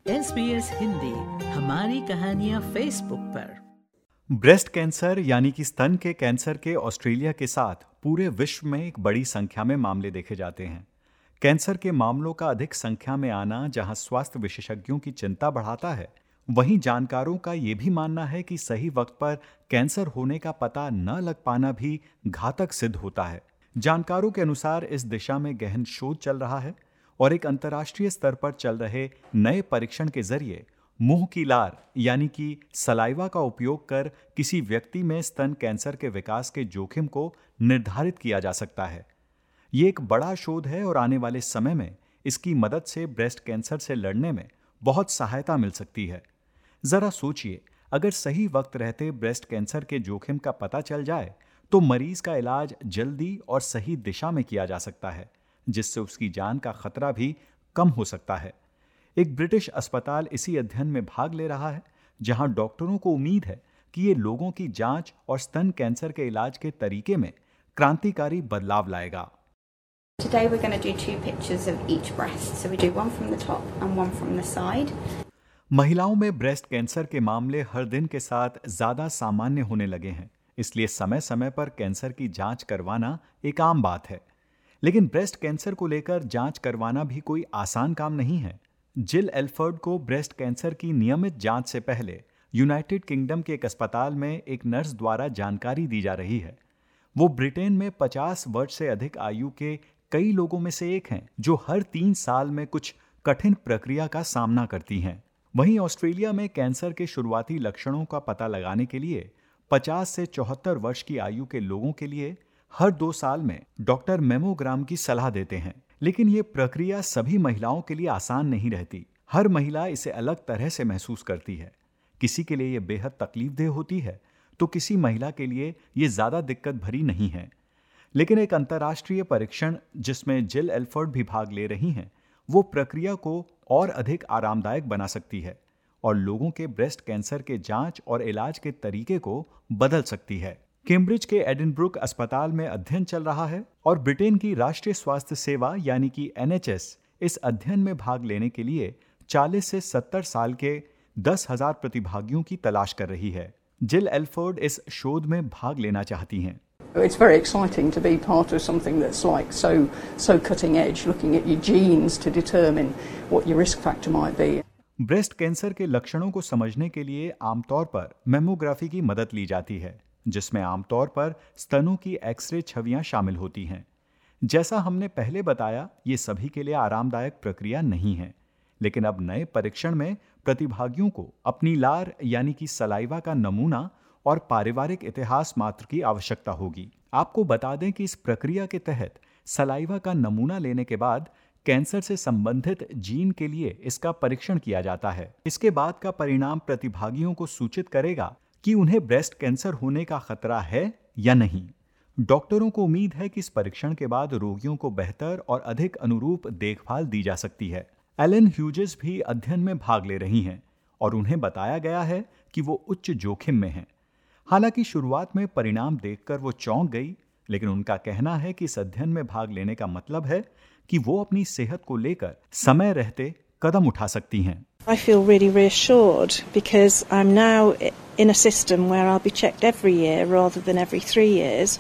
SBS Hindi, हमारी कहानियाँ Facebook पर। ब्रेस्ट कैंसर यानी कि स्तन के कैंसर के ऑस्ट्रेलिया के साथ पूरे विश्व में एक बड़ी संख्या में मामले देखे जाते हैं। कैंसर के मामलों का अधिक संख्या में आना जहां स्वास्थ्य विशेषज्ञों की चिंता बढ़ाता है, वहीं जानकारों का ये भी मानना है कि सही वक्त पर कैंसर होने का पता न लग पाना भी घातक सिद्ध होता है। जानकारों के अनुसार इस दिशा में गहन शोध चल रहा है और एक अंतर्राष्ट्रीय स्तर पर चल रहे नए परीक्षण के जरिए मुंह की लार यानी कि सलाइवा का उपयोग कर किसी व्यक्ति में स्तन कैंसर के विकास के जोखिम को निर्धारित किया जा सकता है। ये एक बड़ा शोध है और आने वाले समय में इसकी मदद से ब्रेस्ट कैंसर से लड़ने में बहुत सहायता मिल सकती है। जरा सोचिए, अगर सही वक्त रहते ब्रेस्ट कैंसर के जोखिम का पता चल जाए तो मरीज का इलाज जल्दी और सही दिशा में किया जा सकता है, जिससे उसकी जान का खतरा भी कम हो सकता है। एक ब्रिटिश अस्पताल इसी अध्ययन में भाग ले रहा है, जहां डॉक्टरों को उम्मीद है कि ये लोगों की जांच और स्तन कैंसर के इलाज के तरीके में क्रांतिकारी बदलाव लाएगा। Today we're going to do 2 pictures of each breast. So we do one from the top and one from the side. महिलाओं में ब्रेस्ट कैंसर के मामले हर दिन के साथ ज्यादा सामान्य होने लगे हैं, इसलिए समय समय पर कैंसर की जांच करवाना एक आम बात है। लेकिन ब्रेस्ट कैंसर को लेकर जांच करवाना भी कोई आसान काम नहीं है। जिल एल्फर्ड को ब्रेस्ट कैंसर की नियमित जांच से पहले यूनाइटेड किंगडम के एक अस्पताल में एक नर्स द्वारा जानकारी दी जा रही है। वो ब्रिटेन में 50 वर्ष से अधिक आयु के कई लोगों में से एक हैं जो हर 3 साल में कुछ कठिन प्रक्रिया का सामना करती हैं। वहीं ऑस्ट्रेलिया में कैंसर के शुरुआती लक्षणों का पता लगाने के लिए 50 से 74 वर्ष की आयु के लोगों के लिए हर 2 साल में डॉक्टर मेमोग्राम की सलाह देते हैं। लेकिन ये प्रक्रिया सभी महिलाओं के लिए आसान नहीं रहती। हर महिला इसे अलग तरह से महसूस करती है। किसी के लिए ये बेहद तकलीफदेह होती है तो किसी महिला के लिए ये ज्यादा दिक्कत भरी नहीं है। लेकिन एक अंतर्राष्ट्रीय परीक्षण जिसमें जिल एल्फर्ड भी भाग ले रही हैं, वो प्रक्रिया को और अधिक आरामदायक बना सकती है और लोगों के ब्रेस्ट कैंसर के जांच और इलाज के तरीके को बदल सकती है। कैम्ब्रिज के एडिनब्रुक अस्पताल में अध्ययन चल रहा है और ब्रिटेन की राष्ट्रीय स्वास्थ्य सेवा यानी कि NHS इस अध्ययन में भाग लेने के लिए 40 से 70 साल के 10,000 प्रतिभागियों की तलाश कर रही है। जिल एल्फोर्ड इस शोध में भाग लेना चाहती हैं। It's very exciting to be part of something that's like so cutting edge, looking at your genes to determine what your risk factor might be. Breast cancer के लक्षणों को समझने के लिए आमतौर पर मेमोग्राफी की मदद ली जाती है, जिसमें आमतौर पर स्तनों की एक्सरे छवियां शामिल होती हैं। जैसा हमने पहले बताया, ये सभी के लिए आरामदायक प्रक्रिया नहीं है, लेकिन अब नए परीक्षण में प्रतिभागियों को अपनी लार यानी कि सलाइवा का नमूना और पारिवारिक इतिहास मात्र की आवश्यकता होगी। आपको बता दें कि इस प्रक्रिया के तहत सलाइवा का नमूना लेने के बाद कैंसर से संबंधित जीन के लिए इसका परीक्षण किया जाता है। इसके बाद का परिणाम प्रतिभागियों को सूचित करेगा कि उन्हें ब्रेस्ट कैंसर होने का खतरा है या नहीं। डॉक्टरों को उम्मीद है कि इस परीक्षण के बाद रोगियों को बेहतर और अधिक अनुरूप देखभाल दी जा सकती है। एलन ह्यूजेस भी अध्ययन में भाग ले रही हैं और उन्हें बताया गया है कि वो उच्च जोखिम में हैं। हालांकि शुरुआत में परिणाम देखकर वो चौंक गई, लेकिन उनका कहना है कि इस अध्ययन में भाग लेने का मतलब है कि वो अपनी सेहत को लेकर समय रहते कदम उठा सकती हैं। I feel really reassured because I'm now in a system where I'll be checked every year rather than every 3 years.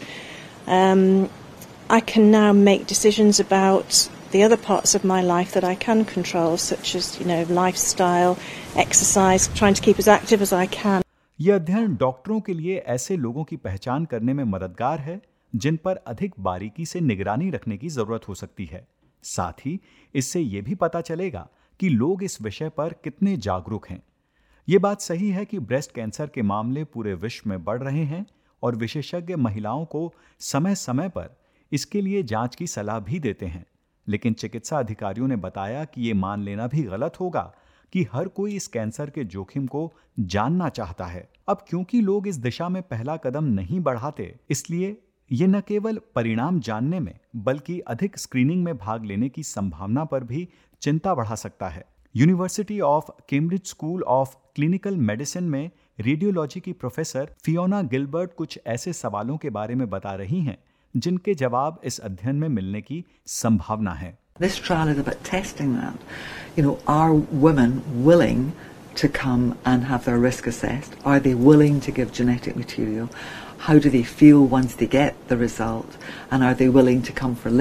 I can now make decisions about the other parts of my life that I can control, such as, lifestyle, exercise, trying to keep as active as I can. यह अध्ययन डॉक्टरों के लिए ऐसे लोगों की पहचान करने में मददगार है जिन पर अधिक बारीकी से निगरानी रखने की जरूरत हो सकती है। साथ ही इससे यह भी पता चलेगा कि लोग इस विषय पर कितने जागरूक हैं। ये बात सही है कि ब्रेस्ट कैंसर के मामले पूरे विश्व में बढ़ रहे हैं और विशेषज्ञ महिलाओं को समय समय पर इसके लिए जांच की सलाह भी देते हैं। लेकिन चिकित्सा अधिकारियों ने बताया कि ये मान लेना भी गलत होगा कि हर कोई इस कैंसर के जोखिम को जानना चाहता है। अब क्योंकि लोग इस दिशा में पहला कदम नहीं बढ़ाते, इसलिए ये न केवल परिणाम जानने में बल्कि अधिक स्क्रीनिंग में भाग लेने की संभावना पर भी चिंता बढ़ा सकता है। University of Cambridge school of clinical medicine में रेडियोलॉजी की प्रोफेसर फियोना गिलबर्ट कुछ ऐसे सवालों के बारे में बता रही हैं जिनके जवाब इस अध्ययन में मिलने की संभावना है। This trial is about testing that. You know, are women willing to come and have their risk assessed? Are they willing to give genetic material? How do they feel once they get the result? And are they willing to come for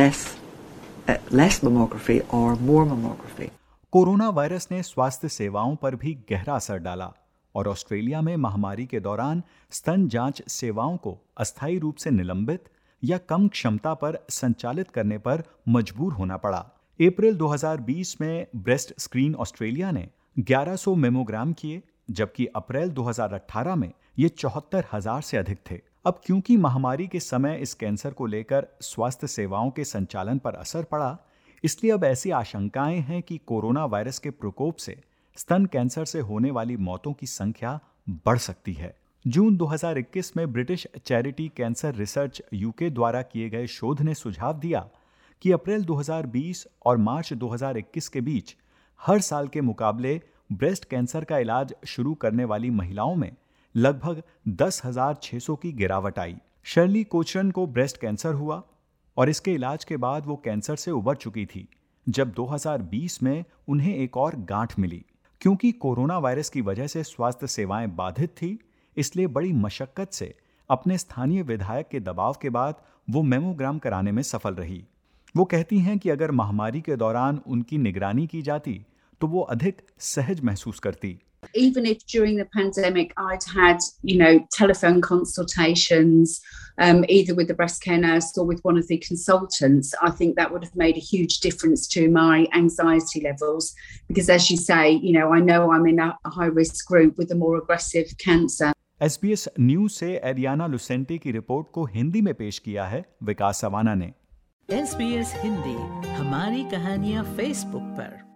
less mammography or more mammography? Corona virus ने स्वास्थ्य सेवाओं पर भी गहरा असर डाला और Australia में महामारी के दौरान स्तन जांच सेवाओं को अस्थायी रूप से निलंबित या कम क्षमता पर संचालित करने पर मजबूर होना पड़ा। अप्रैल 2020 में ब्रेस्ट स्क्रीन ऑस्ट्रेलिया ने 1100 मेमोग्राम किए, जबकि अप्रैल 2018 में ये 74,000 से अधिक थे। अब क्योंकि महामारी के समय इस कैंसर को लेकर स्वास्थ्य सेवाओं के संचालन पर असर पड़ा, इसलिए अब ऐसी आशंकाएं हैं कि कोरोना वायरस के प्रकोप से स्तन कैंसर से होने वाली मौतों की संख्या बढ़ सकती है। जून 2021 में British charity cancer research UK द्वारा किए गए शोध ने सुझाव दिया कि अप्रैल 2020 और मार्च 2021 के बीच हर साल के मुकाबले ब्रेस्ट कैंसर का इलाज शुरू करने वाली महिलाओं में लगभग 10,600 की गिरावट आई। शर्ली कोचरन को ब्रेस्ट कैंसर हुआ और इसके इलाज के बाद वो कैंसर से उबर चुकी थी, जब 2020 में उन्हें एक और गांठ मिली। क्योंकि कोरोना वायरस की वजह से स्वास्थ्य सेवाएं बाधित थी, इसलिए बड़ी मशक्कत से अपने स्थानीय विधायक के दबाव के बाद वो मेमोग्राम कराने में सफल रही। वो कहती हैं कि अगर महामारी के दौरान उनकी निगरानी की जाती तो वो अधिक सहज महसूस करती। Even if during the pandemic I'd had, telephone consultations, either with the breast care nurse or with one of the consultants, I think that would have made a huge difference to my anxiety levels. Because as you say, I know I'm in a high risk group with a more aggressive cancer. SBS news से Ariana Lucente की report को हिंदी में पेश किया है विकास सवाना ने। SBS Hindi हमारी कहानियां फेसबुक पर।